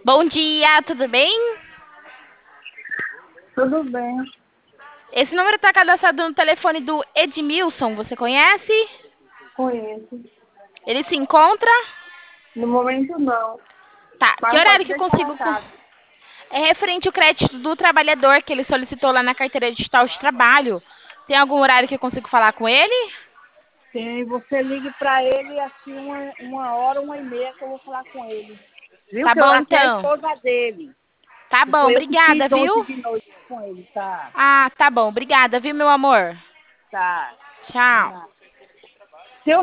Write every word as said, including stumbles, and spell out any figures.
Bom dia, tudo bem? Tudo bem, Esse número está cadastrado no telefone do Edmilson, você conhece? conheço. Ele se encontra? No momento não, Tá, que mas horário pode que eu deixar consigo... co- recado. É referente ao crédito do trabalhador que ele solicitou lá na carteira digital de trabalho. Tem algum horário que eu consigo falar com ele? Tem, você ligue para ele assim uma, uma hora, uma e meia que eu vou falar com ele. Viu? Tá Que eu bom, até a então. esposa dele. Tá Que bom, foi eu que obrigada, fiz viu? ontem de noite com ele, tá? Ah, tá bom, obrigada, viu, meu amor? Tá. De Tchau. nada.